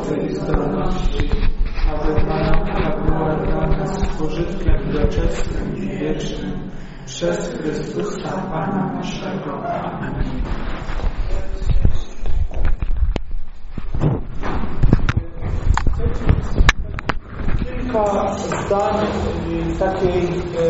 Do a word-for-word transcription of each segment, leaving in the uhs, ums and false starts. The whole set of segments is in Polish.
mocy i zdolności, aby Pana była dla nas pożytkiem doczesnym i wiecznym, przez Chrystusa Pana naszego. Amen. Kilka zdań takiej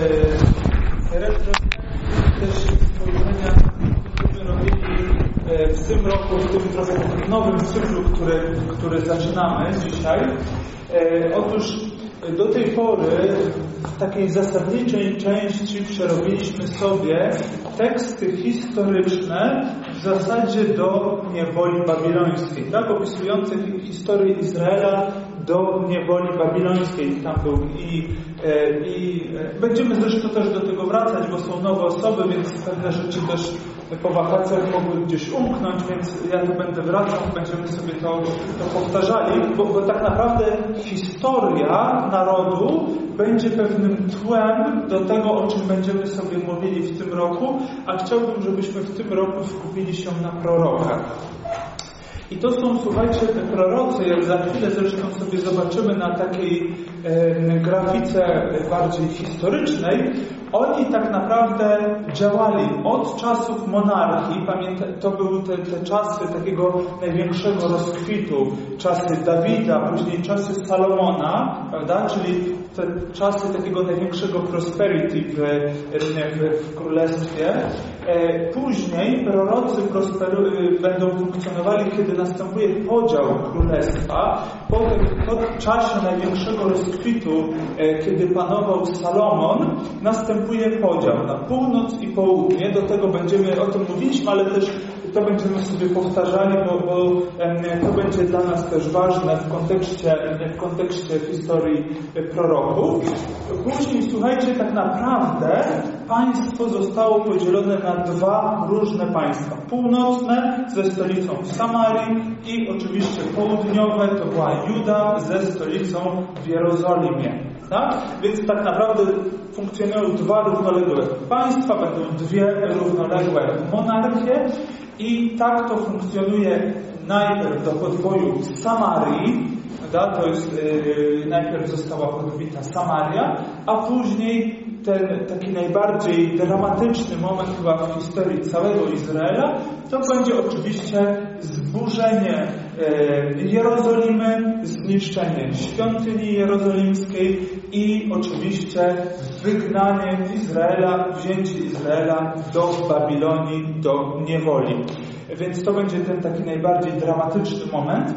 e, retrospekcji, też spojrzenia, które robili e, w tym roku, w tym trochę nowym cyklu, który, który zaczynamy dzisiaj. E, otóż do tej pory w takiej zasadniczej części przerobiliśmy sobie teksty historyczne w zasadzie do niewoli babilońskiej, tak? Opisujące historię Izraela do niewoli babilońskiej. Tam był i, i będziemy zresztą też do tego wracać, bo są nowe osoby, więc pewne rzeczy też po wakacjach mogły gdzieś umknąć, więc ja tu będę wracał, będziemy sobie to, to powtarzali, bo, bo tak naprawdę historia narodu będzie pewnym tłem do tego, o czym będziemy sobie mówili w tym roku, a chciałbym, żebyśmy w tym roku skupili się na prorokach. I to są, słuchajcie, te prorocy, jak za chwilę zresztą sobie zobaczymy na takiej e, grafice bardziej historycznej, oni tak naprawdę działali od czasów monarchii. Pamięta, to były te, te czasy takiego największego rozkwitu, czasy Dawida, później czasy Salomona, prawda? Czyli te czasy takiego największego prosperity w, w, w królestwie. E, później prorocy prosperu, będą funkcjonowali, kiedy następuje podział królestwa. Po, po czasie największego rozkwitu, e, kiedy panował Salomon, następuje podział na północ i południe. Do tego będziemy, o tym mówiliśmy, ale też to będziemy sobie powtarzali, bo, bo e, to będzie dla nas też ważne w kontekście, w kontekście historii proroków. Później, słuchajcie, tak naprawdę państwo zostało podzielone na dwa różne państwa. Północne ze stolicą w Samarii i oczywiście południowe to była Juda ze stolicą w Jerozolimie. Tak? Więc tak naprawdę funkcjonują dwa równoległe państwa, będą dwie równoległe monarchie i tak to funkcjonuje najpierw do podboju Samarii. To jest, yy, najpierw została podbita Samaria, a później ten taki najbardziej dramatyczny moment chyba w historii całego Izraela, to będzie oczywiście zburzenie yy, Jerozolimy, zniszczenie świątyni jerozolimskiej i oczywiście wygnanie Izraela, wzięcie Izraela do Babilonii, do niewoli. Więc to będzie ten taki najbardziej dramatyczny moment.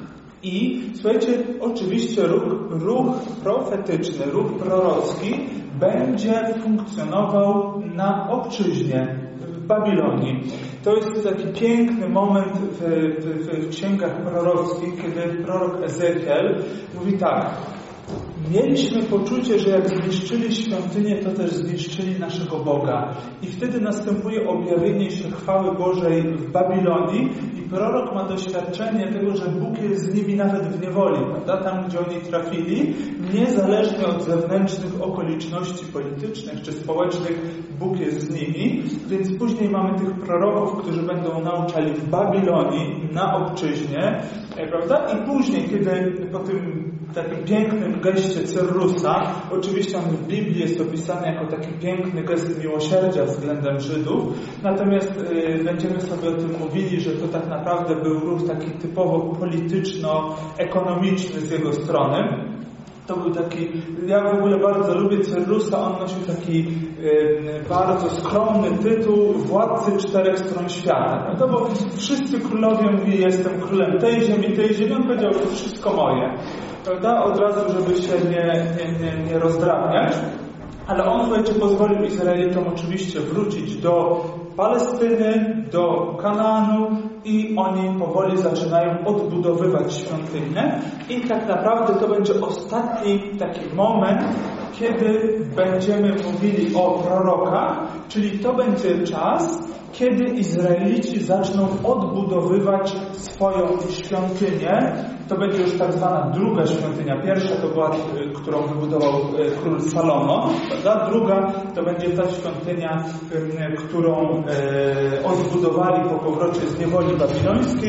I słuchajcie, oczywiście ruch, ruch profetyczny, ruch prorocki będzie funkcjonował na obczyźnie, w Babilonii. To jest taki piękny moment w, w, w księgach prorockich, kiedy prorok Ezechiel mówi tak: mieliśmy poczucie, że jak zniszczyli świątynię, to też zniszczyli naszego Boga. I wtedy następuje objawienie się chwały Bożej w Babilonii i prorok ma doświadczenie tego, że Bóg jest z nimi nawet w niewoli, prawda? Tam, gdzie oni trafili, niezależnie od zewnętrznych okoliczności politycznych czy społecznych, Bóg jest z nimi. Więc później mamy tych proroków, którzy będą nauczali w Babilonii, na obczyźnie, prawda? I później, kiedy po tym takim pięknym geście Cyrrusa, oczywiście on w Biblii jest opisany jako taki piękny gest miłosierdzia względem Żydów, natomiast y, będziemy sobie o tym mówili, że to tak naprawdę był ruch taki typowo polityczno-ekonomiczny z jego strony. To był taki, ja w ogóle bardzo lubię Cyrrusa, on nosił taki y, bardzo skromny tytuł Władcy czterech stron świata. No to bo wszyscy królowie mówili, jestem królem tej ziemi, tej ziemi, on powiedział, to wszystko moje. Prawda? Od razu, żeby się nie, nie, nie, nie rozdrabniać. Ale on, słuchajcie, pozwolił Izraelitom oczywiście wrócić do Palestyny, do Kanaanu i oni powoli zaczynają odbudowywać świątynię. I tak naprawdę to będzie ostatni taki moment, kiedy będziemy mówili o prorokach, czyli to będzie czas, kiedy Izraelici zaczną odbudowywać swoją świątynię. To będzie już tak zwana druga świątynia. Pierwsza to była, którą wybudował król Salomon, prawda? Druga to będzie ta świątynia, którą odbudowali po powrocie z niewoli babilońskiej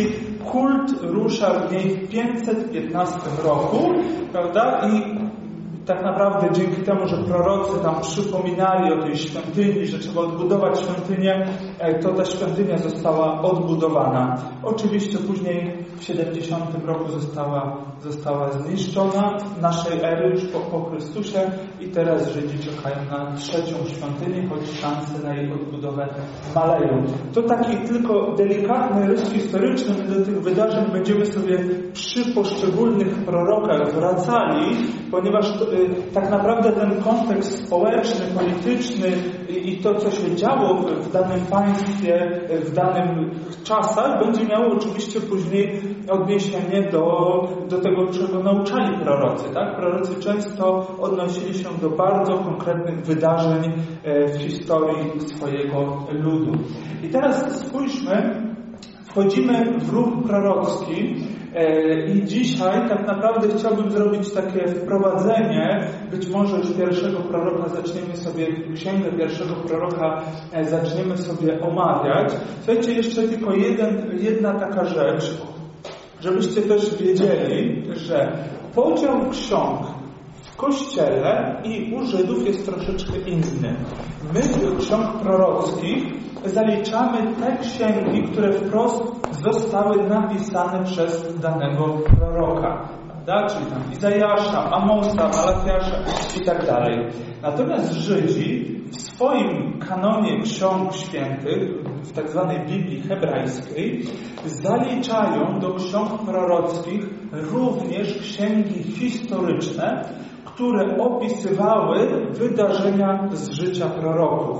kult rusza w niej w pięćset piętnastym roku, prawda? I tak naprawdę dzięki temu, że prorocy tam przypominali o tej świątyni, że trzeba odbudować świątynię, to ta świątynia została odbudowana. Oczywiście później w siedemdziesiątym roku została, została zniszczona naszej ery już po, po Chrystusie i teraz Żydzi czekają na trzecią świątynię, choć szanse na jej odbudowę maleją. To taki tylko delikatny rys historyczny. My do tych wydarzeń będziemy sobie przy poszczególnych prorokach wracali, ponieważ to, tak naprawdę ten kontekst społeczny, polityczny i to, co się działo w danym państwie, w danych czasach, będzie miało oczywiście później odniesienie do, do tego, czego nauczali prorocy. Tak? Prorocy często odnosili się do bardzo konkretnych wydarzeń w historii swojego ludu. I teraz spójrzmy, wchodzimy w ruch prorocki. I dzisiaj tak naprawdę chciałbym zrobić takie wprowadzenie, być może już pierwszego proroka zaczniemy sobie, księgę pierwszego proroka zaczniemy sobie omawiać. Słuchajcie, jeszcze tylko jeden, jedna taka rzecz, żebyście też wiedzieli, że podział ksiąg w Kościele i u Żydów jest troszeczkę inny. My do ksiąg prorockich zaliczamy te księgi, które wprost zostały napisane przez danego proroka. Prawda? Czyli tam Izajasza, Amosa, Malachiasza i tak dalej. Natomiast Żydzi w swoim kanonie ksiąg świętych, w tak zwanej Biblii hebrajskiej, zaliczają do ksiąg prorockich również księgi historyczne, które opisywały wydarzenia z życia proroków.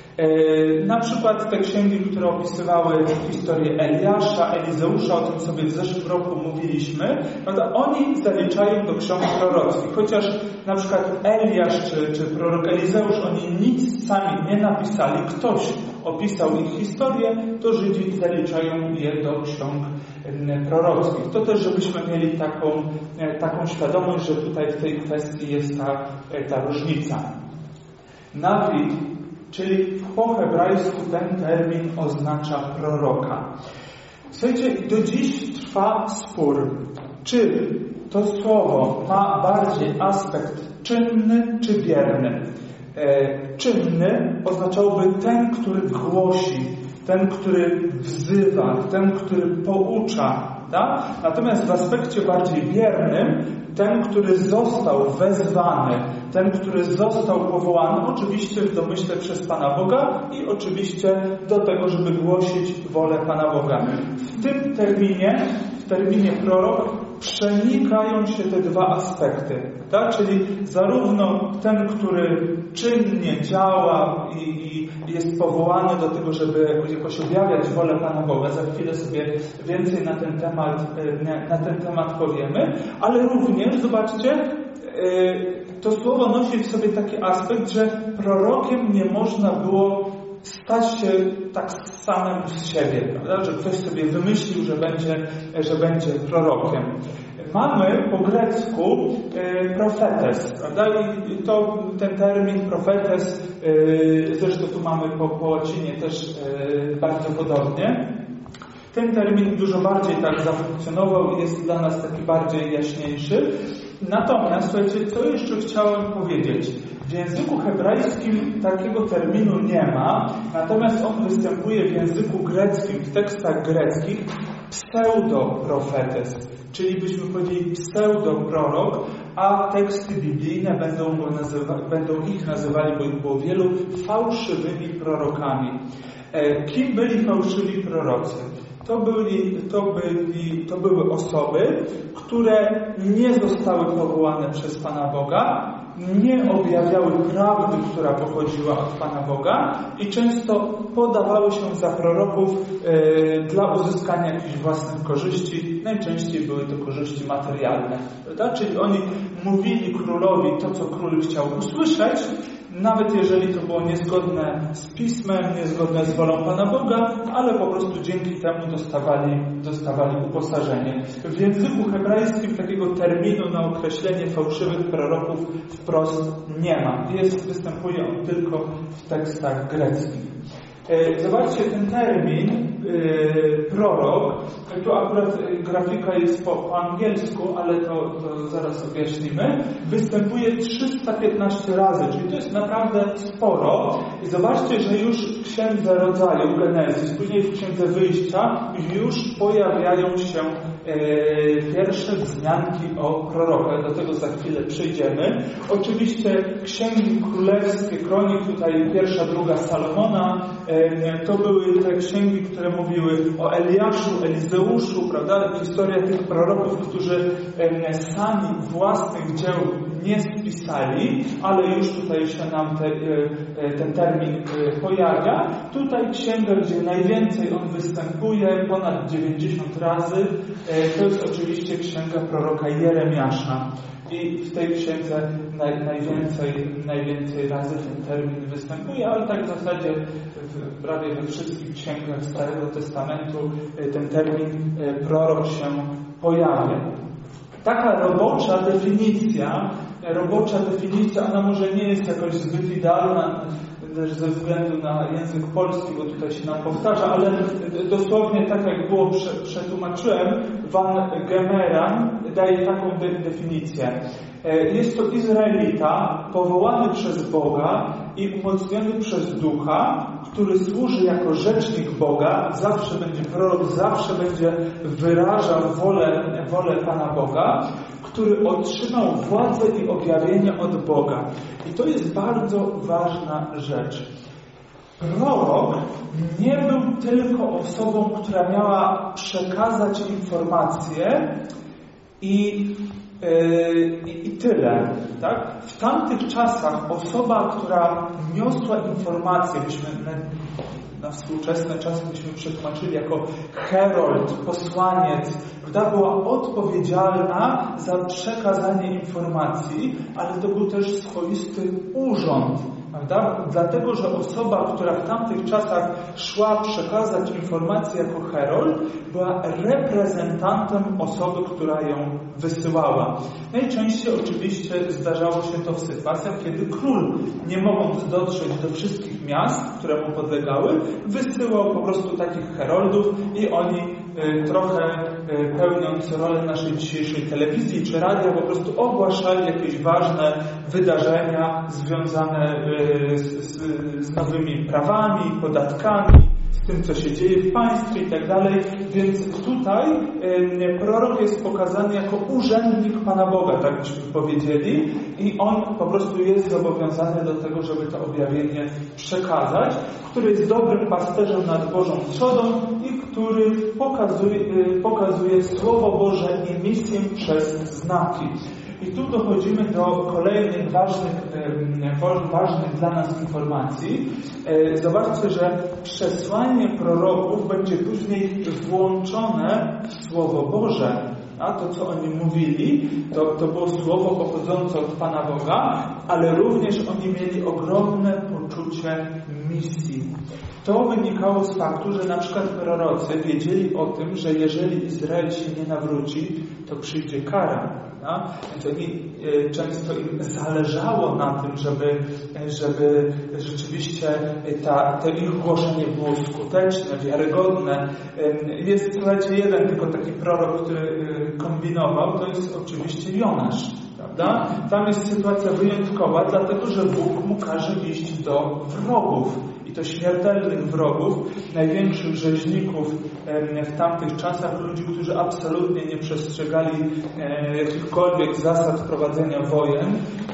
Na przykład te księgi, które opisywały historię Eliasza, Elizeusza, o tym sobie w zeszłym roku mówiliśmy, prawda? Oni zaliczają do ksiąg prorockich. Chociaż na przykład Eliasz czy, czy prorok Elizeusz, oni nic sami nie napisali, ktoś opisał ich historię, to Żydzi zaliczają je do ksiąg prorockich. To też, żebyśmy mieli taką, taką świadomość, że tutaj w tej kwestii jest ta, ta różnica. Nawi, czyli po hebrajsku ten termin oznacza proroka. Słuchajcie, do dziś trwa spór, czy to słowo ma bardziej aspekt czynny czy bierny. E, czynny oznaczałoby ten, który głosi, ten, który wzywa, ten, który poucza. Tak? Natomiast w aspekcie bardziej biernym, ten, który został wezwany, ten, który został powołany, oczywiście w domyśle przez Pana Boga i oczywiście do tego, żeby głosić wolę Pana Boga. W tym terminie, w terminie prorok, przenikają się te dwa aspekty. Tak? Czyli zarówno ten, który czynnie działa i, i jest powołany do tego, żeby jakoś objawiać wolę Pana Boga. Za chwilę sobie więcej na ten temat, na ten temat powiemy, ale również, zobaczcie, to słowo nosi w sobie taki aspekt, że prorokiem nie można było stać się tak samym z siebie, prawda? Że ktoś sobie wymyślił, że będzie, że będzie prorokiem. Mamy po grecku e, profetes, prawda? I to, ten termin profetes, e, zresztą tu mamy po, po łacinie też e, bardzo podobnie. Ten termin dużo bardziej tak zafunkcjonował i jest dla nas taki bardziej jaśniejszy. Natomiast, słuchajcie, co jeszcze chciałem powiedzieć? W języku hebrajskim takiego terminu nie ma, natomiast on występuje w języku greckim, w tekstach greckich pseudoprofetes, czyli byśmy powiedzieli pseudoprorok, a teksty biblijne będą, go nazywa, będą ich nazywali, bo ich było wielu, fałszywymi prorokami. E, kim byli fałszywi prorocy? To, byli, to, byli, to były osoby, które nie zostały powołane przez Pana Boga, nie objawiały prawdy, która pochodziła od Pana Boga i często podawały się za proroków e, dla uzyskania jakichś własnych korzyści. Najczęściej były to korzyści materialne. Prawda? Czyli oni mówili królowi to, co król chciał usłyszeć, nawet jeżeli to było niezgodne z Pismem, niezgodne z wolą Pana Boga, ale po prostu dzięki temu dostawali, dostawali uposażenie. W języku hebrajskim takiego terminu na określenie fałszywych proroków wprost nie ma. Jest, występuje on tylko w tekstach greckich. Zobaczcie, ten termin yy, prorok tu akurat grafika jest po, po angielsku, ale to, to zaraz objaśnimy, występuje trzysta piętnaście razy, czyli to jest naprawdę sporo. I zobaczcie, że już w Księdze Rodzaju, Genezis, później w Księdze Wyjścia już pojawiają się e, pierwsze wzmianki o prorokach. Do tego za chwilę przejdziemy. Oczywiście Księgi Królewskie, Kronik, tutaj pierwsza, druga Salomona, e, to były te księgi, które mówiły o Eliaszu, Elizeuszu, prawda? Historia tych proroków, którzy e, sami własnych dzieł nie spisali, ale już tutaj się nam te, e, ten termin e, pojawia. Tutaj księga, gdzie najwięcej on występuje, ponad dziewięćdziesiąt razy, e, to jest oczywiście księga proroka Jeremiasza. I w tej księdze naj, najwięcej, najwięcej razy ten termin występuje, ale tak w zasadzie w, prawie we wszystkich księgach Starego Testamentu ten termin prorok się pojawia. Taka robocza definicja, robocza definicja, ona może nie jest jakoś zbyt idealna, też ze względu na język polski, bo tutaj się nam powtarza, ale dosłownie tak jak było przetłumaczyłem, Van Gemeran daje taką de- definicję. Jest to Izraelita powołany przez Boga i umocniony przez Ducha, który służy jako rzecznik Boga, zawsze będzie prorok, zawsze będzie wyrażał wolę, wolę Pana Boga, który otrzymał władzę i objawienie od Boga. I to jest bardzo ważna rzecz. Prorok nie był tylko osobą, która miała przekazać informacje i, yy, i tyle. Tak? W tamtych czasach osoba, która niosła informacje, byśmy na, na współczesne czasy byśmy przetłumaczyli jako herold, posłaniec, prawda, była odpowiedzialna za przekazanie informacji, ale to był też swoisty urząd. Prawda? Dlatego, że osoba, która w tamtych czasach szła przekazać informację jako herold, była reprezentantem osoby, która ją wysyłała. Najczęściej oczywiście zdarzało się to w sytuacjach, kiedy król, nie mogąc dotrzeć do wszystkich miast, które mu podlegały, wysyłał po prostu takich heroldów i oni y, trochę y, pełniąc rolę naszej dzisiejszej telewizji czy radia, po prostu ogłaszali jakieś ważne wydarzenia związane y, z, z, z nowymi prawami, podatkami, z tym, co się dzieje w państwie i tak dalej. Więc tutaj y, prorok jest pokazany jako urzędnik Pana Boga, tak byśmy powiedzieli, i on po prostu jest zobowiązany do tego, żeby to objawienie przekazać, który jest dobrym pasterzem nad Bożą trzodą i który pokazuje, y, pokazuje Słowo Boże i misję przez znaki. I tu dochodzimy do kolejnych ważnych, ważnych dla nas informacji. Zobaczcie, że przesłanie proroków będzie później włączone w Słowo Boże. A to, co oni mówili, to, to było słowo pochodzące od Pana Boga, ale również oni mieli ogromne poczucie misji. To wynikało z faktu, że na przykład prorocy wiedzieli o tym, że jeżeli Izrael się nie nawróci, to przyjdzie kara. No? Więc oni, e, często im zależało na tym, żeby, żeby rzeczywiście ta, to ich głoszenie było skuteczne, wiarygodne. E, jest, słuchajcie, jeden tylko taki prorok, który e, kombinował, to jest oczywiście Jonasz. Prawda? Tam jest sytuacja wyjątkowa, dlatego że Bóg mu każe iść do wrogów. I to śmiertelnych wrogów, największych rzeźników w tamtych czasach, ludzi, którzy absolutnie nie przestrzegali jakichkolwiek zasad prowadzenia wojen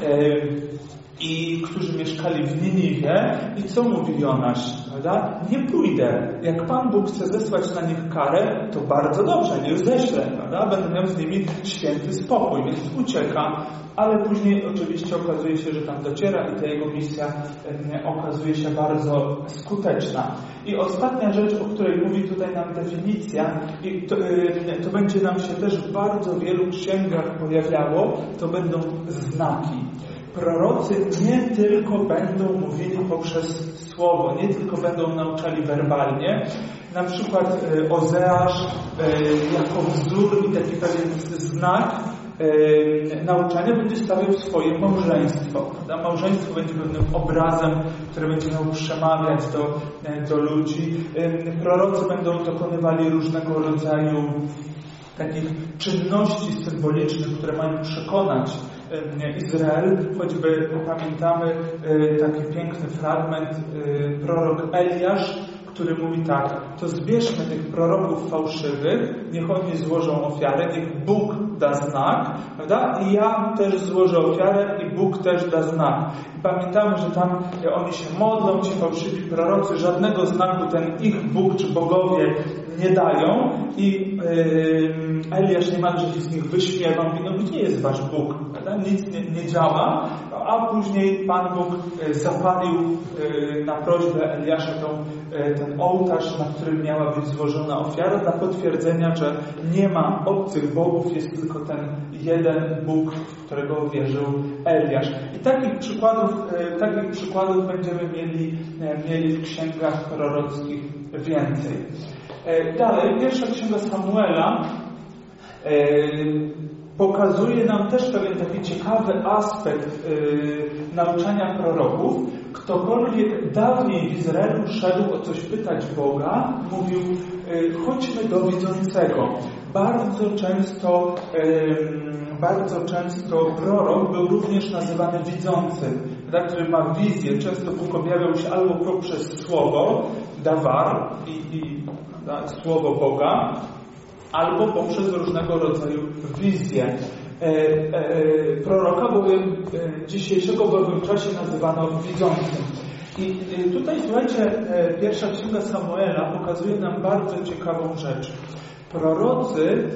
i którzy mieszkali w Niniwie. I co mówi Jonasz? Prawda? Nie pójdę. Jak Pan Bóg chce zesłać na nich karę, to bardzo dobrze, niech ześlę. Prawda? Będę miał z nimi święty spokój, więc ucieka. Ale później oczywiście okazuje się, że tam dociera i ta jego misja okazuje się bardzo skuteczna. I ostatnia rzecz, o której mówi tutaj nam definicja, i to, to będzie nam się też w bardzo wielu księgach pojawiało, to będą znaki. Prorocy nie tylko będą mówili poprzez słowo, nie tylko będą nauczali werbalnie. Na przykład Ozeasz jako wzór i taki pewien znak e, nauczania będzie stawiał swoje małżeństwo. Prawda? Małżeństwo będzie pewnym obrazem, który będzie miał przemawiać do, do ludzi. E, prorocy będą dokonywali różnego rodzaju takich czynności symbolicznych, które mają przekonać Izrael. Choćby pamiętamy taki piękny fragment, prorok Eliasz, który mówi tak: to zbierzmy tych proroków fałszywych, niech oni złożą ofiarę, niech Bóg da znak, prawda? I ja też złożę ofiarę i Bóg też da znak. I pamiętamy, że tam oni się modlą, ci fałszywi prorocy, żadnego znaku ten ich Bóg czy bogowie nie dają i yy, Eliasz niemalże się z nich wyśmiewa, mówi: no gdzie jest wasz Bóg? Prawda? Nic nie, nie działa, a później Pan Bóg zapalił yy, na prośbę Eliasza tą, yy, ten ołtarz, na którym miała być złożona ofiara, dla potwierdzenia, że nie ma obcych bogów, jest tylko ten jeden Bóg, w którego wierzył Eliasz. I takich przykładów, yy, takich przykładów będziemy mieli, yy, mieli w księgach prorockich więcej. Dalej, pierwsza księga Samuela e, pokazuje nam też pewien taki ciekawy aspekt e, nauczania proroków. Ktokolwiek dawniej w Izraelu szedł o coś pytać Boga, mówił: e, chodźmy do widzącego. Bardzo często, e, bardzo często prorok był również nazywany widzącym, który ma wizję. Często Bóg objawiał się albo poprzez słowo, dawar i, i słowo Boga, albo poprzez różnego rodzaju wizje. E, e, proroka bowiem e, dzisiejszego bowiem czasie nazywano widzącym. I e, tutaj, słuchajcie, e, pierwsza księga Samuela pokazuje nam bardzo ciekawą rzecz. Prorocy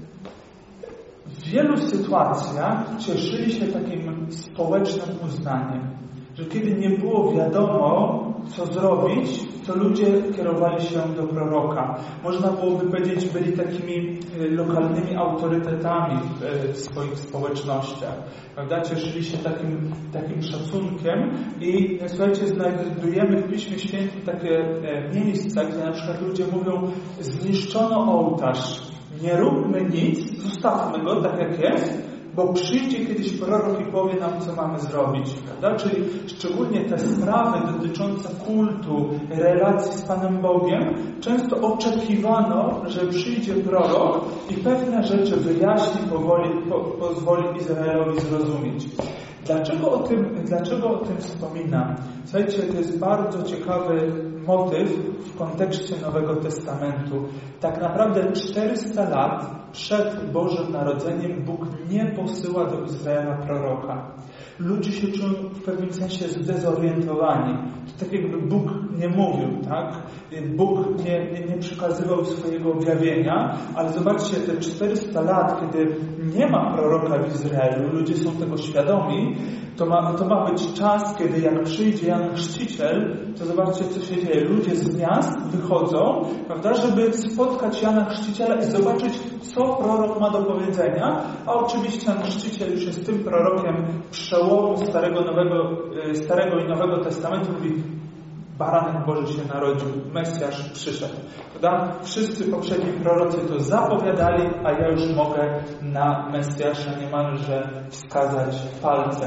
w wielu sytuacjach cieszyli się takim społecznym uznaniem, że kiedy nie było wiadomo, co zrobić, to ludzie kierowali się do proroka. Można byłoby powiedzieć, byli takimi lokalnymi autorytetami w swoich społecznościach. Prawda? Cieszyli się takim, takim szacunkiem i słuchajcie, znajdujemy w Piśmie Świętym takie miejsca, gdzie na przykład ludzie mówią: zniszczono ołtarz, nie róbmy nic, zostawmy go tak jak jest, bo przyjdzie kiedyś prorok i powie nam, co mamy zrobić. Prawda? Czyli szczególnie te sprawy dotyczące kultu, relacji z Panem Bogiem, często oczekiwano, że przyjdzie prorok i pewne rzeczy wyjaśni, powoli, po, pozwoli Izraelowi zrozumieć. Dlaczego o tym, dlaczego o tym wspominam? Słuchajcie, to jest bardzo ciekawy motyw w kontekście Nowego Testamentu. Tak naprawdę czterysta lat przed Bożym Narodzeniem Bóg nie posyła do Izraela proroka. Ludzie się czują w pewnym sensie zdezorientowani. To tak jakby Bóg nie mówił, tak? Bóg nie, nie, nie przekazywał swojego objawienia, ale zobaczcie, te czterysta lat, kiedy nie ma proroka w Izraelu, ludzie są tego świadomi, to ma, to ma być czas, kiedy jak przyjdzie Jan Chrzciciel, to zobaczcie, co się dzieje. Ludzie z miast wychodzą, prawda, żeby spotkać Jana Chrzciciela i zobaczyć, co prorok ma do powiedzenia, a oczywiście Jan Chrzciciel już jest tym prorokiem przełomu Starego, Nowego, Starego i Nowego Testamentu. Mówi: Baranek Boży się narodził, Mesjasz przyszedł. Prawda? Wszyscy poprzedni prorocy to zapowiadali, a ja już mogę na Mesjasza niemalże wskazać palcem.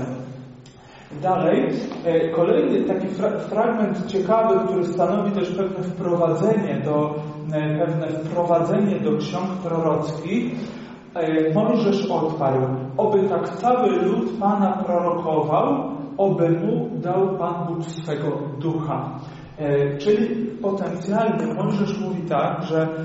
Dalej, kolejny taki fra- fragment ciekawy, który stanowi też pewne wprowadzenie do, pewne wprowadzenie do ksiąg prorockich. Mojżesz odparł: oby tak cały lud Pana prorokował, oby mu dał Pan Bóg swego ducha. E, czyli potencjalnie Mojżesz mówi tak, że e,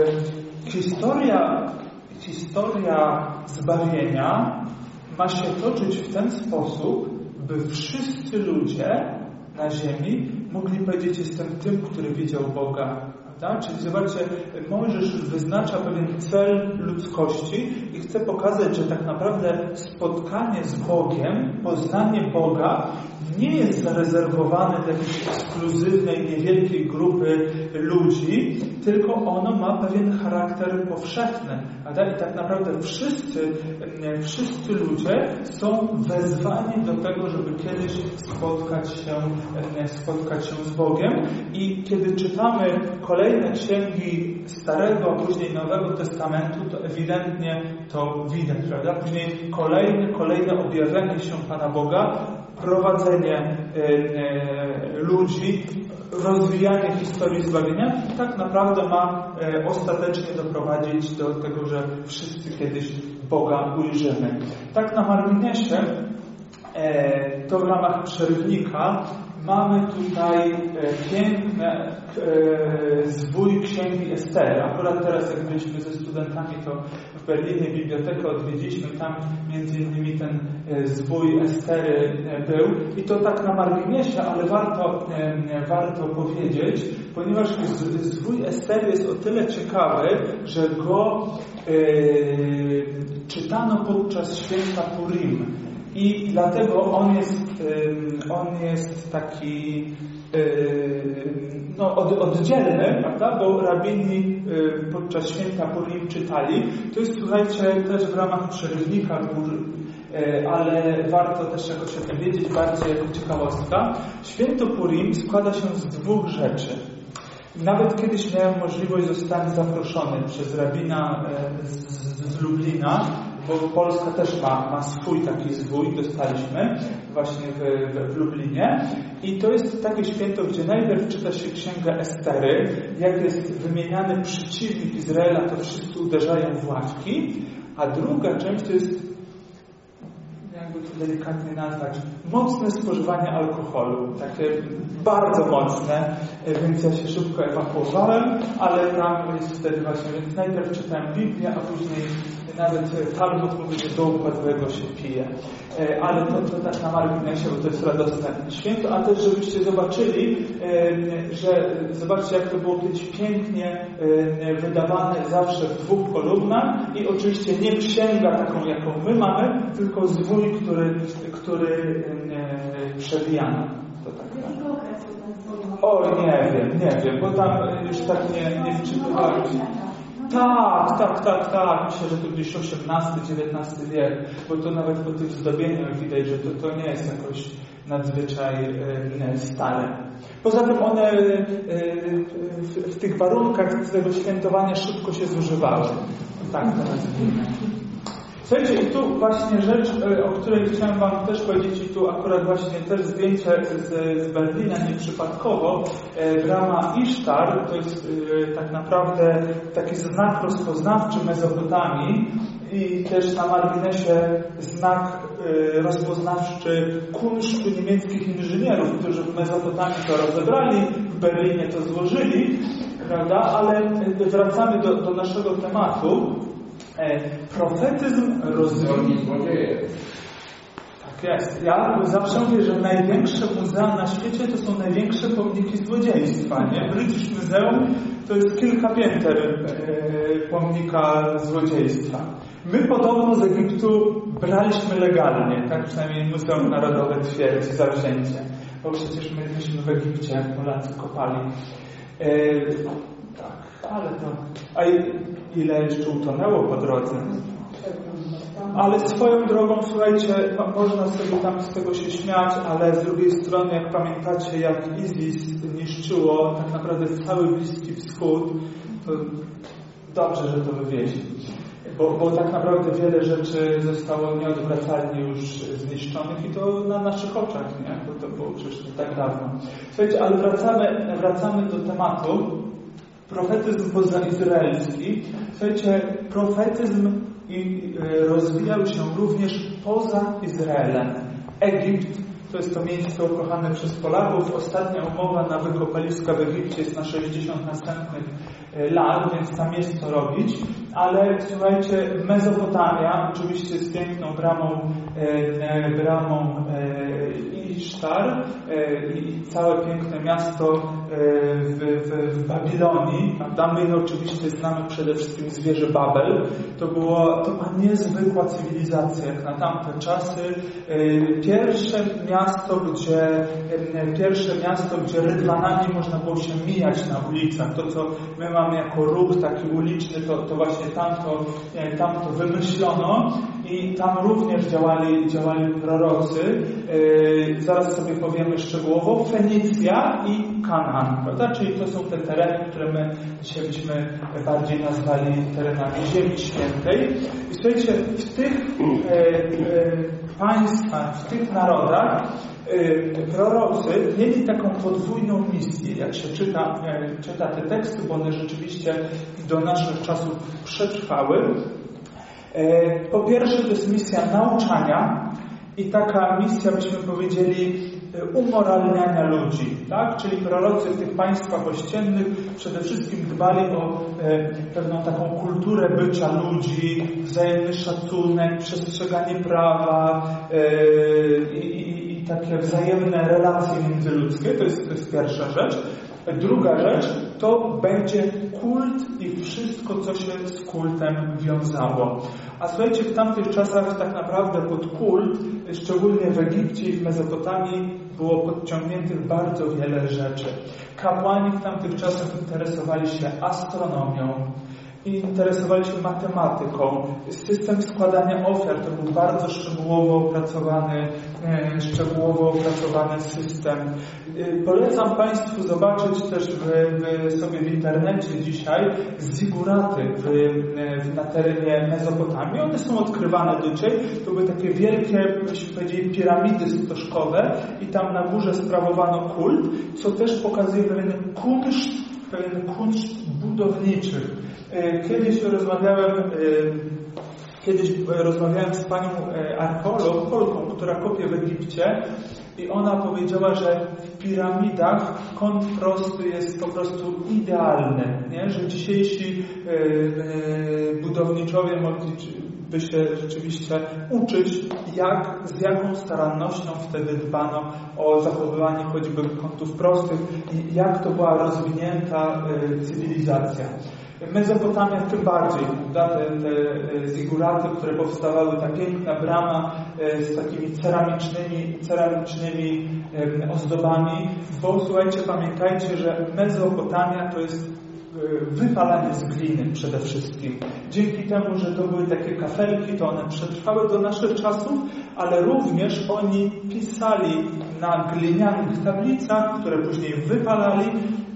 historia, historia zbawienia ma się toczyć w ten sposób, by wszyscy ludzie na ziemi mogli powiedzieć: jestem tym, który widział Boga. Prawda? Czyli zobaczcie, Mojżesz wyznacza pewien cel ludzkości i chce pokazać, że tak naprawdę spotkanie z Bogiem, poznanie Boga nie jest zarezerwowane dla jakiejś ekskluzywnej, niewielkiej grupy ludzi, tylko ono ma pewien charakter powszechny. Prawda? I tak naprawdę wszyscy, wszyscy ludzie są wezwani do tego, żeby kiedyś spotkać się, spotkać się z Bogiem. I kiedy czytamy kolejne księgi Starego, a później Nowego Testamentu, to ewidentnie to widać, prawda? Później kolejne, kolejne objawienie się Pana Boga, prowadzenie e, e, ludzi, rozwijanie historii zbawienia i tak naprawdę ma e, ostatecznie doprowadzić do tego, że wszyscy kiedyś Boga ujrzymy. Tak na marginesie, e, to w ramach przerywnika mamy tutaj e, piękny e, zwój Księgi Estery. Akurat teraz, jak byliśmy ze studentami, to w Berlinie bibliotekę odwiedziliśmy, tam między innymi ten e, zwój Estery e, był. I to tak na marginesie, ale warto, e, warto powiedzieć, ponieważ z, zwój Estery jest o tyle ciekawy, że go e, czytano podczas święta Purim. I dlatego on jest, on jest taki no, od, oddzielny, prawda? Bo rabini podczas święta Purim czytali. To jest, słuchajcie, też w ramach przerywnika, ale warto też jakoś o tym wiedzieć, bardziej jako ciekawostka. Święto Purim składa się z dwóch rzeczy. Nawet kiedyś miałem możliwość zostać zaproszony przez rabina z, z Lublina, bo Polska też ma, ma swój taki zwój, dostaliśmy właśnie w, w, w Lublinie. I to jest takie święto, gdzie najpierw czyta się Księgę Estery. Jak jest wymieniany przeciwnik Izraela, to wszyscy uderzają w ławki. A druga część to jest, jakby to delikatnie nazwać, mocne spożywanie alkoholu. Takie bardzo mocne, więc ja się szybko ewakuowałem, ale tam jest wtedy właśnie, więc najpierw czytałem Biblię, a później nawet Talmud mówi, że do upadłego się pije. Ale to, to tak na marginesie, bo to jest radosne święto, a też żebyście zobaczyli, że zobaczcie, jak to było kiedyś pięknie wydawane zawsze w dwóch kolumnach i oczywiście nie księga taką, jaką my mamy, tylko zwój, który, który przewijano. To tak, tak. O, nie wiem, nie wiem, bo tam już tak nie, nie wczytywałem. Tak, tak, tak, tak. Myślę, że to gdzieś osiemnasty, dziewiętnasty wiek, bo to nawet po tych zdobieniach widać, że to, to nie jest jakoś nadzwyczaj e, stare. Poza tym one e, w, w tych warunkach tego świętowania szybko się zużywały. Tak to nazwijmy. Słuchajcie, i tu właśnie rzecz, o której chciałem Wam też powiedzieć, i tu akurat właśnie też zdjęcie z, z Berlina nieprzypadkowo, brama Isztar, to jest tak naprawdę taki znak rozpoznawczy Mezopotamii i też na marginesie znak rozpoznawczy kunsztu niemieckich inżynierów, którzy w Mezopotamii to rozebrali, w Berlinie to złożyli, prawda? Ale wracamy do, do naszego tematu. Profetyzm rozwija. Tak jest. Ja zawsze mówię, że największe muzea na świecie to są największe pomniki złodziejstwa. Nie? British Museum to jest kilka pięter e, pomnika złodziejstwa. My podobno z Egiptu braliśmy legalnie, tak przynajmniej Muzeum Narodowe twierdzi zawzięcie. Bo przecież my byliśmy w Egipcie, jak Polacy kopali. E, tak, ale to... A ile jeszcze utonęło po drodze? Ale swoją drogą, słuchajcie, można sobie tam z tego się śmiać, ale z drugiej strony, jak pamiętacie, jak ISIS niszczyło tak naprawdę cały Bliski Wschód, to dobrze, że to wywieźli. Bo, bo tak naprawdę wiele rzeczy zostało nieodwracalnie już zniszczonych i to na naszych oczach, nie? Bo to było przecież nie tak dawno. Słuchajcie, ale wracamy, wracamy do tematu. Profetyzm pozaizraelski. Słuchajcie, profetyzm i, y, rozwijał się również poza Izraelem. Egipt to jest to miejsce ukochane przez Polaków. Ostatnia umowa na wykopaliska w Egipcie jest na sześćdziesiąt następnych lat, więc tam jest co robić. Ale słuchajcie, Mezopotamia oczywiście z piękną bramą, e, bramą e, i Isztar i całe piękne miasto w, w, w Babilonii, prawda? My oczywiście znamy przede wszystkim z wieży Babel. To było, to była niezwykła cywilizacja jak na tamte czasy. Pierwsze miasto, gdzie pierwsze miasto, gdzie rydwanami można było się mijać na ulicach. To, co my mamy jako ruch taki uliczny, to, to właśnie tam to, tam to wymyślono i tam również działali, działali prorocy. Zaraz sobie powiemy szczegółowo. Fenicja i Kanaan, prawda? Czyli to są te tereny, które my dzisiaj byśmy bardziej nazwali terenami Ziemi Świętej. I słuchajcie, w tych e, e, państwach, w tych narodach e, prorocy mieli taką podwójną misję, jak się czyta, e, czyta te teksty, bo one rzeczywiście do naszych czasów przetrwały. E, po pierwsze, to jest misja nauczania i taka misja, byśmy powiedzieli, umoralniania ludzi, tak? Czyli prorocy w tych państwach ościennych przede wszystkim dbali o e, pewną taką kulturę bycia ludzi, wzajemny szacunek, przestrzeganie prawa e, i, i takie wzajemne relacje międzyludzkie. To jest, to jest pierwsza rzecz. Druga rzecz to będzie kult i wszystko, co się z kultem wiązało. A słuchajcie, w tamtych czasach tak naprawdę pod kult, szczególnie w Egipcie i w Mezopotamii, było podciągniętych bardzo wiele rzeczy. Kapłani w tamtych czasach interesowali się astronomią, i interesowali się matematyką. System składania ofiar to był bardzo szczegółowo opracowany, e, szczegółowo opracowany system. E, polecam Państwu zobaczyć też w, w, sobie w internecie dzisiaj ziguraty w, w, na terenie Mezopotamii. One są odkrywane do dzisiaj. To były takie wielkie, byśmy powiedzieli, piramidy stożkowe i tam na górze sprawowano kult, co też pokazuje pewien kunszt, pewien kunszt budowniczy. Kiedyś rozmawiałem, kiedyś rozmawiałem z panią archeolog, Polką, która kopie w Egipcie i ona powiedziała, że w piramidach kąt prosty jest po prostu idealny, nie? Że dzisiejsi budowniczowie mogliby się rzeczywiście uczyć, jak, z jaką starannością wtedy dbano o zachowywanie choćby kątów prostych i jak to była rozwinięta cywilizacja. Mezopotamia tym bardziej, prawda? Te, te ziguraty, które powstawały, ta piękna brama z takimi ceramicznymi, ceramicznymi ozdobami, bo słuchajcie, pamiętajcie, że Mezopotamia to jest wypalanie z gliny przede wszystkim. Dzięki temu, że to były takie kafelki, to one przetrwały do naszych czasów, ale również oni pisali na glinianych tablicach, które później wypalali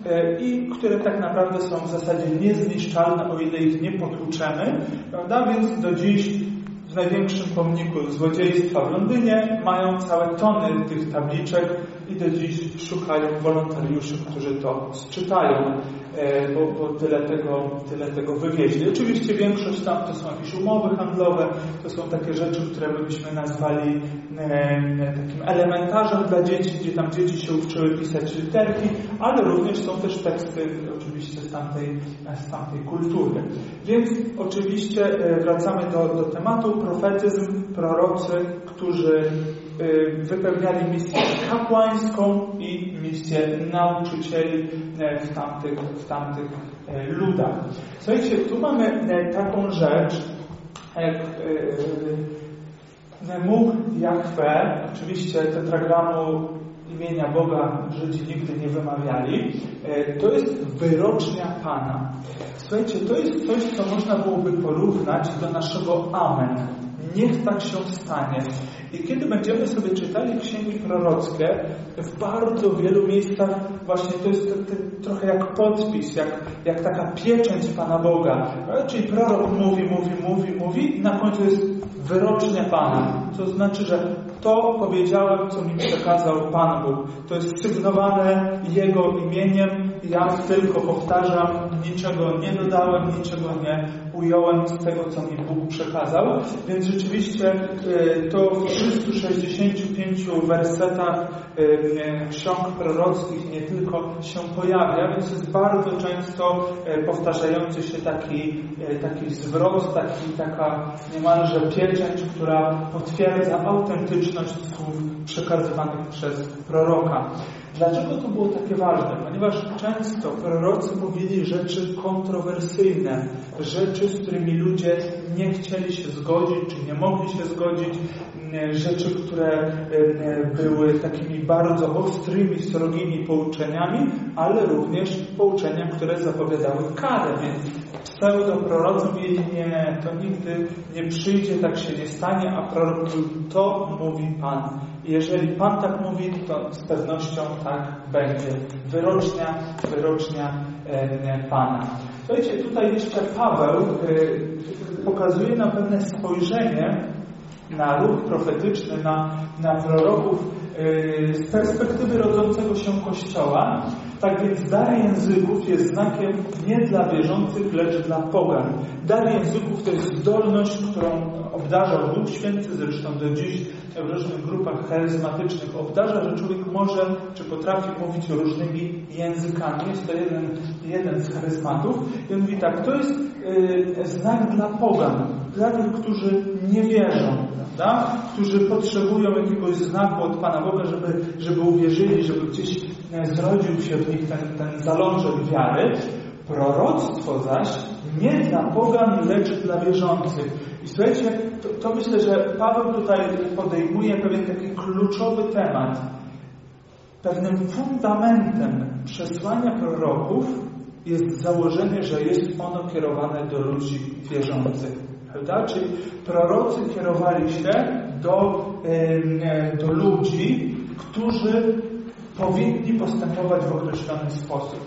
i które tak naprawdę są w zasadzie niezniszczalne, o ile ich nie potłuczemy, prawda? Więc do dziś w największym pomniku złodziejstwa w Londynie mają całe tony tych tabliczek i do dziś szukają wolontariuszy, którzy to sczytają, bo, bo tyle, tego, tyle tego wywieźli. Oczywiście większość tam to są jakieś umowy handlowe, to są takie rzeczy, które my byśmy nazwali e, takim elementarzem dla dzieci, gdzie tam dzieci się uczyły pisać literki, ale również są też teksty oczywiście z tamtej, z tamtej kultury. Więc oczywiście wracamy do, do tematu. Profetyzm, prorocy, którzy wypełniali misję kapłańską i misję nauczycieli w tamtych, w tamtych ludach. Słuchajcie, tu mamy taką rzecz, jak Nemuch Jahwe, oczywiście tetragramu imienia Boga Żydzi nigdy nie wymawiali, to jest wyrocznia Pana. Słuchajcie, to jest coś, co można byłoby porównać do naszego Amen. Niech tak się stanie. I kiedy będziemy sobie czytali księgi prorockie, w bardzo wielu miejscach właśnie to jest to, to, trochę jak podpis, jak, jak taka pieczęć Pana Boga. Czyli prorok mówi, mówi, mówi, mówi i na końcu jest wyrocznia Pana. To znaczy, że to powiedziałem, co mi przekazał Pan Bóg. To jest sygnowane Jego imieniem ja tylko powtarzam, niczego nie dodałem, niczego nie ująłem z tego, co mi Bóg przekazał. Więc rzeczywiście to w trzystu sześćdziesięciu pięciu wersetach ksiąg prorockich nie tylko się pojawia, więc jest bardzo często powtarzający się taki, taki zwrot, taki, taka niemalże pieczęć, która potwierdza autentyczność słów przekazywanych przez proroka. Dlaczego to było takie ważne? Ponieważ często prorocy mówili rzeczy kontrowersyjne, rzeczy, z którymi ludzie nie chcieli się zgodzić, czy nie mogli się zgodzić, rzeczy, które były takimi bardzo ostrymi, srogimi pouczeniami, ale również pouczenia, które zapowiadały karę, więc pseudoprorocy mówili, nie, to nigdy nie przyjdzie, tak się nie stanie, a prorok mówił, to mówi Pan. I jeżeli Pan tak mówi, to z pewnością tak będzie. Wyrocznia, wyrocznia e, Pana. Słuchajcie, tutaj jeszcze Paweł e, pokazuje nam pewne spojrzenie na ruch profetyczny, na, na proroków e, z perspektywy rodzącego się Kościoła. Tak więc dar języków jest znakiem nie dla wierzących, lecz dla pogan. Dar języków to jest zdolność, którą obdarzał Duch Święty, zresztą do dziś w różnych grupach charyzmatycznych obdarza, że człowiek może, czy potrafi mówić różnymi językami. Jest to jeden, jeden z charyzmatów. I on mówi tak, to jest yy, znak dla pogan, dla tych, którzy nie wierzą, prawda? Którzy potrzebują jakiegoś znaku od Pana Boga, żeby, żeby uwierzyli, żeby gdzieś zrodził się w nich ten, ten zalążek wiary. Proroctwo zaś nie dla pogan, lecz dla wierzących. I słuchajcie, to, to myślę, że Paweł tutaj podejmuje pewien taki kluczowy temat. Pewnym fundamentem przesłania proroków jest założenie, że jest ono kierowane do ludzi wierzących. Prawda? Czyli prorocy kierowali się do, yy, do ludzi, którzy powinni postępować w określony sposób.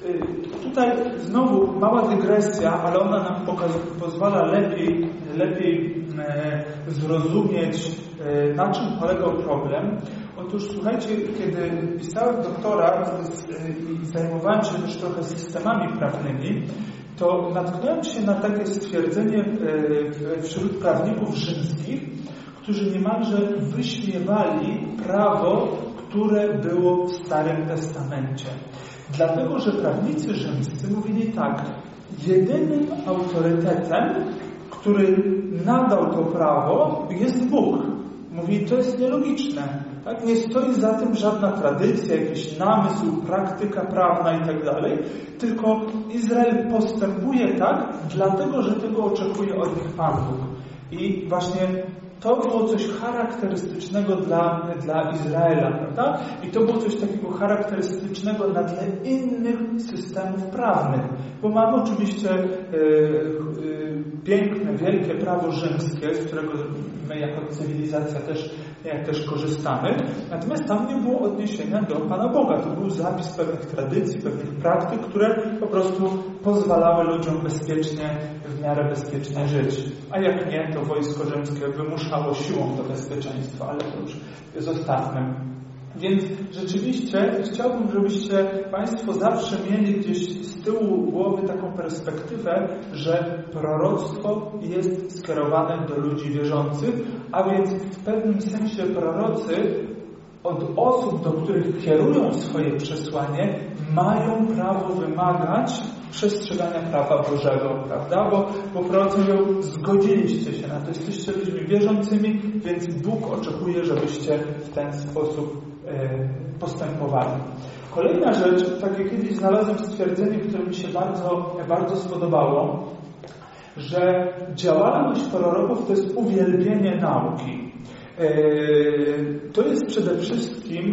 Tutaj znowu mała dygresja, ale ona nam pokaz- pozwala lepiej, lepiej e, zrozumieć, e, na czym polegał problem. Otóż słuchajcie, kiedy pisałem doktorat i zajmowałem się też trochę systemami prawnymi, to natknąłem się na takie stwierdzenie e, wśród prawników rzymskich, którzy niemalże wyśmiewali prawo, które było w Starym Testamencie. Dlatego, że prawnicy rzymscy mówili tak, jedynym autorytetem, który nadał to prawo, jest Bóg. Mówi, to jest nielogiczne. Tak? Nie stoi za tym żadna tradycja, jakiś namysł, praktyka prawna i tak dalej, tylko Izrael postępuje tak, dlatego, że tego oczekuje od nich Pan Bóg. I właśnie to było coś charakterystycznego dla, dla Izraela, prawda? I to było coś takiego charakterystycznego na tle innych systemów prawnych. Bo mamy oczywiście e, e, piękne, wielkie prawo rzymskie, z którego my jako cywilizacja też, jak też korzystamy. Natomiast tam nie było odniesienia do Pana Boga. To był zapis pewnych tradycji, pewnych praktyk, które po prostu pozwalały ludziom bezpiecznie, w miarę bezpiecznie żyć. A jak nie, to wojsko rzymskie wymuszało siłą to bezpieczeństwo, ale to już zostawmy. Więc rzeczywiście chciałbym, żebyście Państwo zawsze mieli gdzieś z tyłu głowy taką perspektywę, że proroctwo jest skierowane do ludzi wierzących, a więc w pewnym sensie prorocy od osób, do których kierują swoje przesłanie, mają prawo wymagać przestrzegania prawa Bożego, prawda? Bo, bo prorocy mówią, zgodziliście się na to, jesteście ludźmi wierzącymi, więc Bóg oczekuje, żebyście w ten sposób e, postępowali. Kolejna rzecz, takie kiedyś znalazłem stwierdzenie, które mi się bardzo, bardzo spodobało, że działalność proroków to jest uwielbienie nauki. To jest przede wszystkim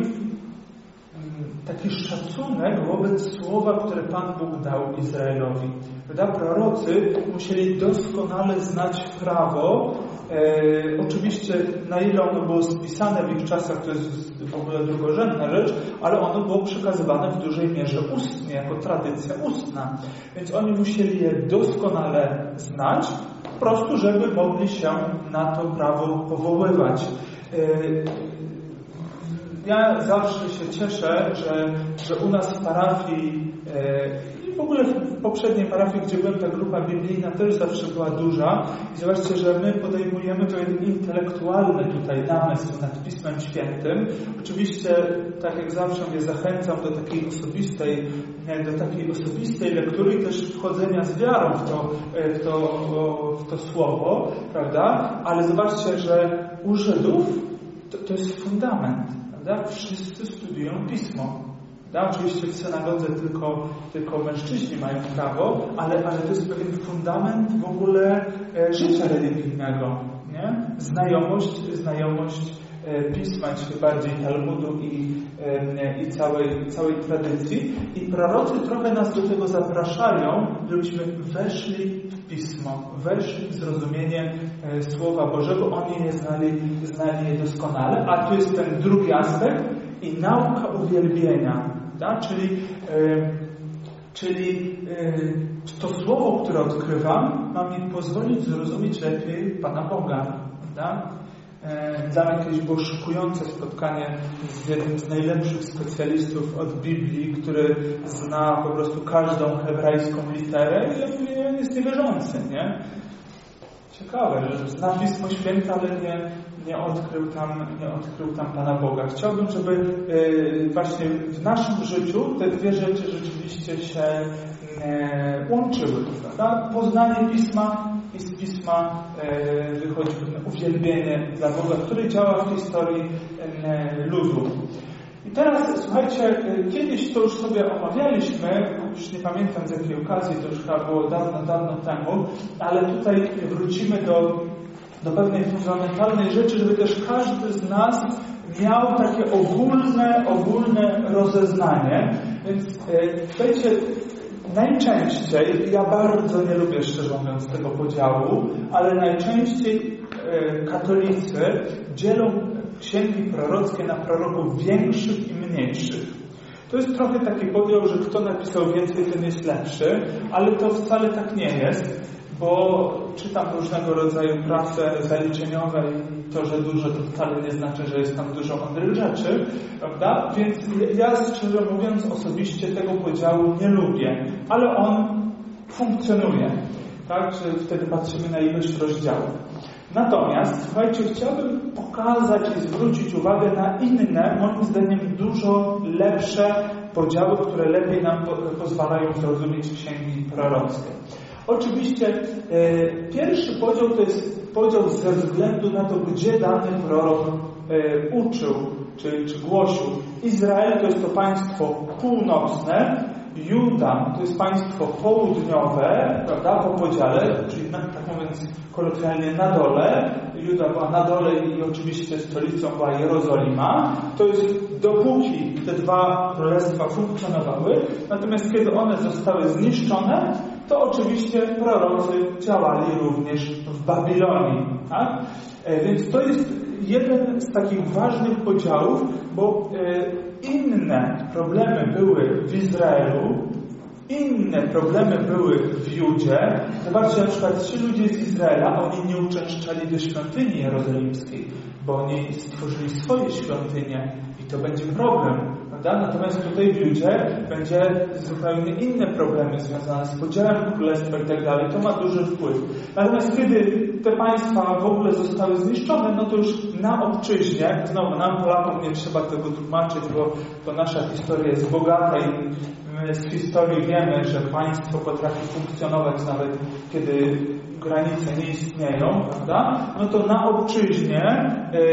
taki szacunek wobec słowa, które Pan Bóg dał Izraelowi. Prawda? Prorocy musieli doskonale znać prawo. E, oczywiście na ile ono było spisane w ich czasach, to jest w ogóle drugorzędna rzecz, ale ono było przekazywane w dużej mierze ustnie, jako tradycja ustna. Więc oni musieli je doskonale znać, po prostu, żeby mogli się na to prawo powoływać. ja zawsze się cieszę, że, że u nas w parafii i w ogóle w poprzedniej parafii, gdzie byłem, ta grupa biblijna też zawsze była duża. I zobaczcie, że my podejmujemy pewien intelektualny tutaj namysł nad Pismem Świętym. Oczywiście, tak jak zawsze mówię, zachęcam do takiej osobistej, do takiej osobistej lektury i też wchodzenia z wiarą w to, w to, w to słowo, prawda? Ale zobaczcie, że u Żydów to, to jest fundament, prawda? Wszyscy studiują Pismo. Da, oczywiście w synagodze tylko, tylko mężczyźni mają prawo, ale, ale to jest pewien fundament w ogóle e, życia religijnego. Nie? Znajomość, znajomość e, Pisma, czy bardziej Talmudu i, e, i całej, całej tradycji. I prorocy trochę nas do tego zapraszają, żebyśmy weszli w Pismo, weszli w zrozumienie e, Słowa Bożego. Oni je znali, znali je doskonale. A tu jest ten drugi aspekt i nauka uwielbienia. Da? Czyli, e, czyli e, to słowo, które odkrywam, ma mi pozwolić zrozumieć lepiej Pana Boga. Da? E, dla mnie kiedyś było szokujące spotkanie z jednym z najlepszych specjalistów od Biblii, który zna po prostu każdą hebrajską literę i ja mówię, on jest niewierzący, nie? Ciekawe, że zna Pismo Święte, ale nie, nie, odkrył tam, nie odkrył tam Pana Boga. Chciałbym, żeby yy, właśnie w naszym życiu te dwie rzeczy rzeczywiście się yy, łączyły. Prawda? Poznanie Pisma i z Pisma yy, wychodzi uwielbienie dla Boga, który działa w historii yy, ludu. I teraz, słuchajcie, kiedyś to już sobie omawialiśmy, już nie pamiętam z jakiej okazji, to już chyba było dawno, dawno temu, ale tutaj wrócimy do, do pewnej fundamentalnej rzeczy, żeby też każdy z nas miał takie ogólne, ogólne rozeznanie. Więc słuchajcie, najczęściej, ja bardzo nie lubię, szczerze mówiąc, tego podziału, ale najczęściej katolicy dzielą księgi prorockie na proroków większych i mniejszych. To jest trochę taki podział, że kto napisał więcej, ten jest lepszy, ale to wcale tak nie jest, bo czytam różnego rodzaju prasę zaliczeniowe i to, że dużo, to wcale nie znaczy, że jest tam dużo mądrych rzeczy, prawda? Więc ja, szczerze mówiąc, osobiście tego podziału nie lubię, ale on funkcjonuje, tak? Że wtedy patrzymy na ilość rozdziałów. Natomiast, słuchajcie, chciałbym pokazać i zwrócić uwagę na inne, moim zdaniem dużo lepsze podziały, które lepiej nam po, pozwalają zrozumieć księgi prorockie. Oczywiście e, pierwszy podział to jest podział ze względu na to, gdzie dany prorok e, uczył, czy, czy głosił. Izrael to jest to państwo północne, Juda to jest państwo południowe, prawda, po podziale, czyli na, tak mówiąc kolokwialnie na dole. Juda była na dole i oczywiście stolicą była Jerozolima. To jest dopóki te dwa królestwa funkcjonowały. Natomiast kiedy one zostały zniszczone, to oczywiście prorocy działali również w Babilonii. Tak? E, więc to jest jeden z takich ważnych podziałów, bo e, inne problemy były w Izraelu, inne problemy były w Judzie. Zobaczcie, na przykład ci ludzie z Izraela, oni nie uczęszczali do świątyni jerozolimskiej, bo oni stworzyli swoje świątynie i to będzie problem, prawda? Natomiast tutaj w Judzie będzie zupełnie inne problemy związane z podziałem królestwa i tak dalej. To ma duży wpływ. Natomiast kiedy te państwa w ogóle zostały zniszczone, no to już na obczyźnie, znowu nam Polakom nie trzeba tego tłumaczyć, bo to nasza historia jest bogata i my z historii wiemy, że państwo potrafi funkcjonować nawet kiedy granice nie istnieją, prawda? No to na obczyźnie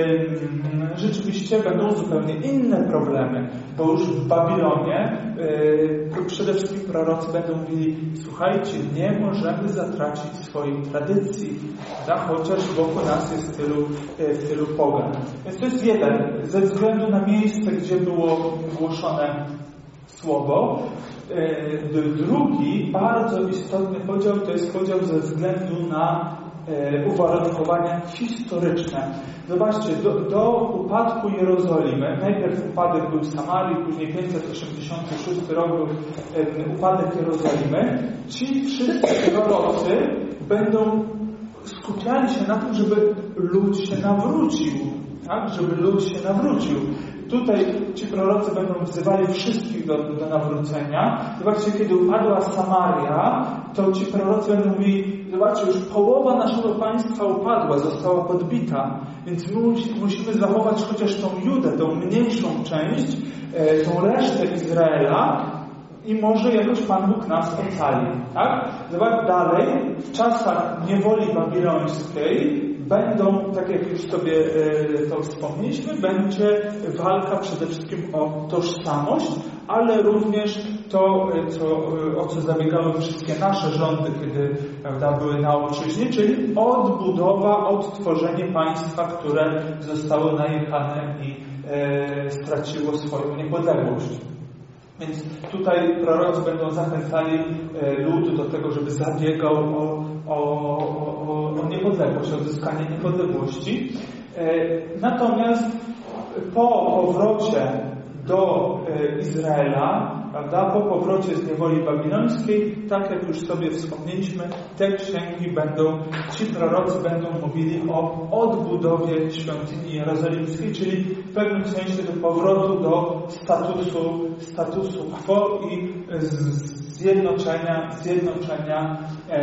yy, rzeczywiście będą zupełnie inne problemy, bo już w Babilonie yy, przede wszystkim prorocy będą mówili, słuchajcie, nie możemy zatracić swojej tradycji, prawda? Chociaż wokół nas jest tylu, yy, tylu pogan. Więc to jest jeden, ze względu na miejsce, gdzie było głoszone słowo. Drugi, bardzo istotny podział, to jest podział ze względu na e, uwarunkowania historyczne. Zobaczcie, do, do upadku Jerozolimy, najpierw upadek był Samarii, później pięćset osiemdziesiąty szósty rok był e, upadek Jerozolimy. Ci wszyscy prorocy będą skupiali się na tym, żeby lud się nawrócił. Tak? Żeby lud się nawrócił. tutaj ci prorocy będą wzywali wszystkich do, do nawrócenia. Zobaczcie, kiedy upadła Samaria, to ci prorocy będą mówili, zobaczcie, już połowa naszego państwa upadła, została podbita, więc my musimy zachować chociaż tą Judę, tą mniejszą część, tą resztę Izraela i może jakoś Pan Bóg nas ocali. Tak? Zobacz dalej, w czasach niewoli babilońskiej będą, tak jak już sobie to wspomnieliśmy, będzie walka przede wszystkim o tożsamość, ale również to, co, o co zabiegały wszystkie nasze rządy, kiedy, prawda, były na ojczyźnie, czyli odbudowa, odtworzenie państwa, które zostało najechane i e, straciło swoją niepodległość. Więc tutaj prorocy będą zachęcali lud do tego, żeby zabiegał o, o, o, o niepodległość, o odzyskanie niepodległości. Natomiast po powrocie do Izraela, prawda, po powrocie z niewoli babilońskiej, tak jak już sobie wspomnieliśmy, te księgi będą, ci prorocy będą mówili o odbudowie świątyni jerozolimskiej, czyli w pewnym sensie do powrotu do statusu, statusu quo i zjednoczenia, zjednoczenia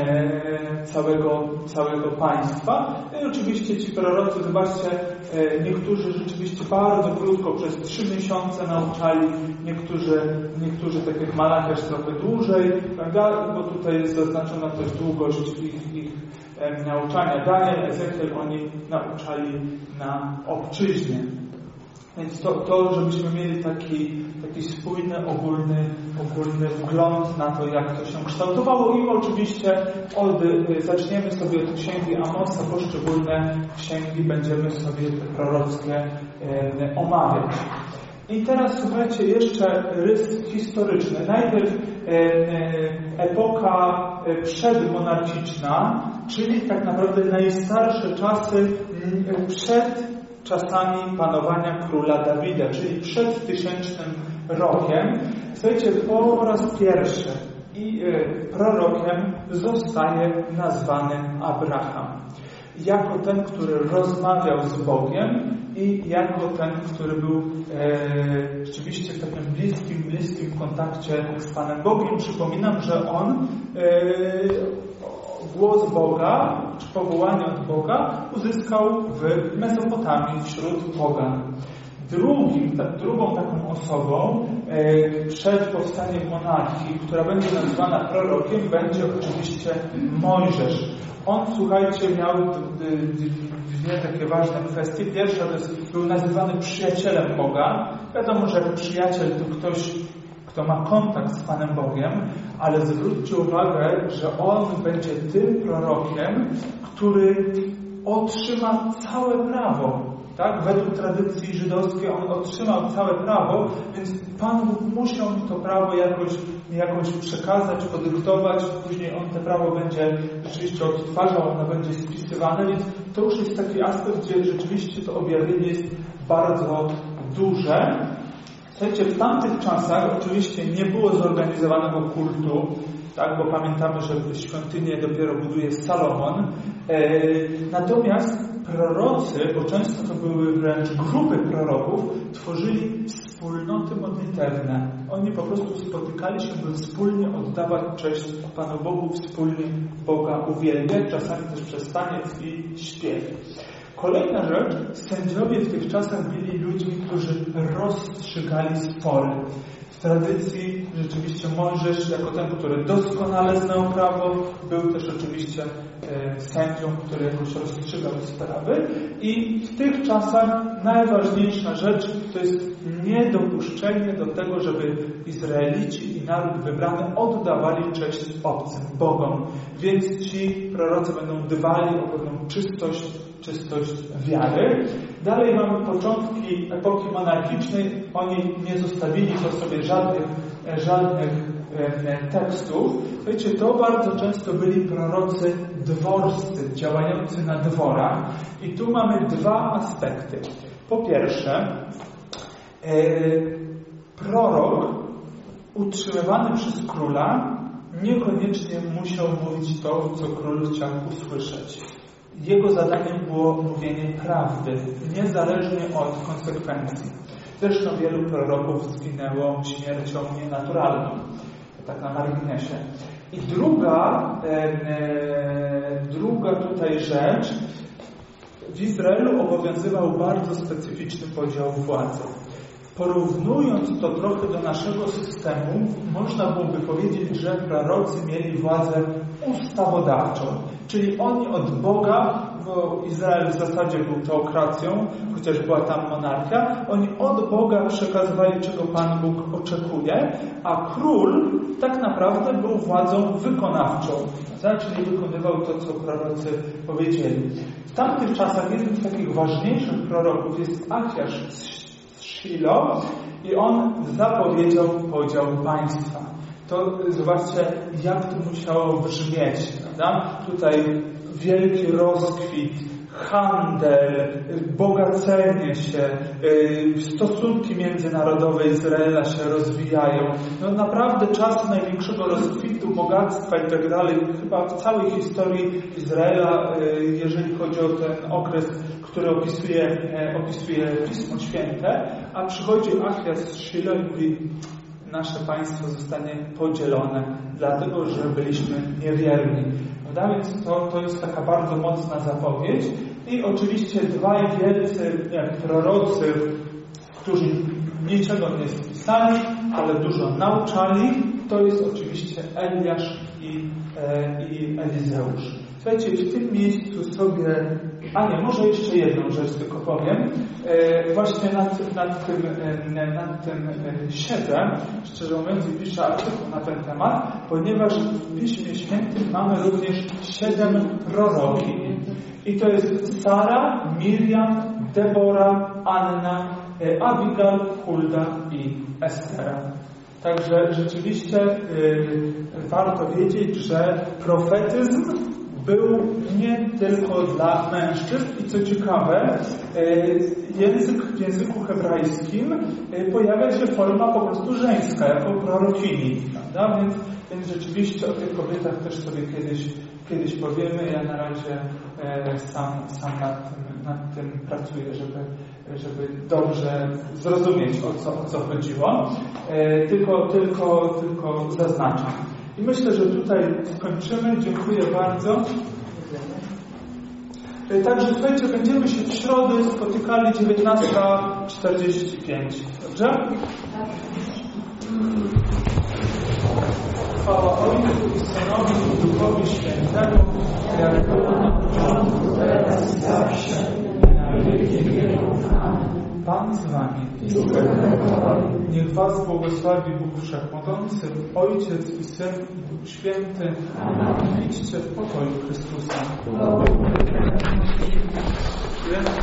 e, całego, całego państwa. I oczywiście ci prorocy, zobaczcie, e, niektórzy rzeczywiście bardzo krótko, przez trzy miesiące nauczali, niektórzy, niektórzy tak jak Malachiasz trochę dłużej, prawda? Bo tutaj jest zaznaczona też długość ich, ich e, nauczania. Daniel, Ezechiel, oni nauczali na obczyźnie. Więc to, to żebyśmy mieli taki, taki spójny, ogólny, ogólny wgląd na to, jak to się kształtowało. I oczywiście od, zaczniemy sobie od księgi Amosa, poszczególne księgi będziemy sobie te prorockie e, omawiać. I teraz słuchajcie, jeszcze rys historyczny. Najpierw e, e, epoka przedmonarchiczna, czyli tak naprawdę najstarsze czasy m, przed czasami panowania króla Dawida, czyli przed tysięcznym rokiem. Słuchajcie, po raz pierwszy i y, prorokiem zostaje nazwany Abraham. Jako ten, który rozmawiał z Bogiem i jako ten, który był e, rzeczywiście w takim bliskim, bliskim kontakcie z Panem Bogiem. Przypominam, że on e, głos Boga, czy powołanie od Boga uzyskał w Mezopotamii wśród pogan. Drugim, ta, drugą taką osobą e, przed powstaniem monarchii, która będzie nazywana prorokiem, będzie oczywiście Mojżesz. On, słuchajcie, miał dwie takie ważne kwestie. Pierwsza to jest, był nazywany przyjacielem Boga. Wiadomo, że jako przyjaciel to ktoś, kto ma kontakt z Panem Bogiem, ale zwróćcie uwagę, że on będzie tym prorokiem, który otrzyma całe prawo. Tak? Według tradycji żydowskiej on otrzymał całe prawo, więc Pan Bóg musiał mu to prawo jakoś, jakoś przekazać, podyktować. Później on te prawo będzie rzeczywiście odtwarzał, ono będzie spisywane, więc to już jest taki aspekt, gdzie rzeczywiście to objawienie jest bardzo duże. Słuchajcie, w tamtych czasach oczywiście nie było zorganizowanego kultu, tak, bo pamiętamy, że świątynię dopiero buduje Salomon. E, natomiast prorocy, bo często to były wręcz grupy proroków, tworzyli wspólnoty modlitewne. Oni po prostu spotykali się, by wspólnie oddawać cześć Panu Bogu, wspólnie Boga uwielbiać, czasami też przez taniec i śpiew. Kolejna rzecz, sędziowie w tych czasach byli ludźmi, którzy rozstrzygali spory. W tradycji rzeczywiście Mojżesz, jako ten, który doskonale znał prawo, był też oczywiście e, sędzią, który jakoś rozstrzygał sprawy. I w tych czasach najważniejsza rzecz to jest niedopuszczenie do tego, żeby Izraelici i naród wybrany oddawali cześć obcym Bogom. Więc ci prorocy będą dbali o pewną czystość, czystość wiary. Dalej mamy początki epoki monarchicznej. Oni nie zostawili po sobie żadnych, żadnych e, tekstów. Wiecie, to bardzo często byli prorocy dworscy, działający na dworach. I tu mamy dwa aspekty. Po pierwsze, e, prorok utrzymywany przez króla niekoniecznie musiał mówić to, co król chciał usłyszeć. Jego zadaniem było mówienie prawdy, niezależnie od konsekwencji. Zresztą wielu proroków zginęło śmiercią nienaturalną. To tak na marginesie. I druga, e, e, druga tutaj rzecz. W Izraelu obowiązywał bardzo specyficzny podział władzy. Porównując to trochę do naszego systemu, można byłoby powiedzieć, że prorocy mieli władzę ustawodawczą. Czyli oni od Boga, bo Izrael w zasadzie był teokracją, chociaż była tam monarchia, oni od Boga przekazywali, czego Pan Bóg oczekuje, a król tak naprawdę był władzą wykonawczą. Czyli wykonywał to, co prorocy powiedzieli. W tamtych czasach jednym z takich ważniejszych proroków jest Achiasz z Shilo i on zapowiedział podział państwa. To zobaczcie, jak to musiało brzmieć, prawda? Tutaj wielki rozkwit, handel, bogacenie się, stosunki międzynarodowe Izraela się rozwijają. No naprawdę czas największego rozkwitu, bogactwa i tak dalej, chyba w całej historii Izraela, jeżeli chodzi o ten okres, który opisuje, opisuje Pismo Święte, a przychodzi Achiasz z Shilo i mówi: nasze państwo zostanie podzielone, dlatego że byliśmy niewierni. Prawda? Więc to, to jest taka bardzo mocna zapowiedź. I oczywiście dwaj wielcy jak prorocy, którzy niczego nie spisali, ale dużo nauczali, to jest oczywiście Eliasz i, e, i Elizeusz. Słuchajcie, w tym miejscu sobie... A nie, może jeszcze jedną rzecz tylko powiem. E, właśnie nad, nad tym, e, nad tym e, siedzę, szczerze mówiąc, i piszę artykuł na ten temat, ponieważ w Piśmie Świętym mamy również siedem proroki. I to jest Sara, Miriam, Debora, Anna, e, Abigail, Hulda i Estera. Także rzeczywiście e, warto wiedzieć, że profetyzm był nie tylko dla mężczyzn i co ciekawe, język, w języku hebrajskim pojawia się forma po prostu żeńska, jako prorokini, prawda? Więc, więc rzeczywiście o tych kobietach też sobie kiedyś, kiedyś powiemy. Ja na razie sam, sam nad tym, nad tym pracuję, żeby, żeby dobrze zrozumieć, o co, o co chodziło. Tylko, tylko, tylko zaznaczam. I myślę, że tutaj skończymy. Dziękuję bardzo. Także słuchajcie, będziemy się w środę spotykali dziewiętnasta czterdzieści pięć. Dobrze? Chwała Ojcu i Synowi i Duchowi Świętemu, jak było na początku, teraz i zawsze, na wieki wieków. Amen. Pan z wami. Niech was błogosławi Bóg Wszechmogący, Ojciec i Syn i Duch Święty. Idźcie w pokoju Chrystusa.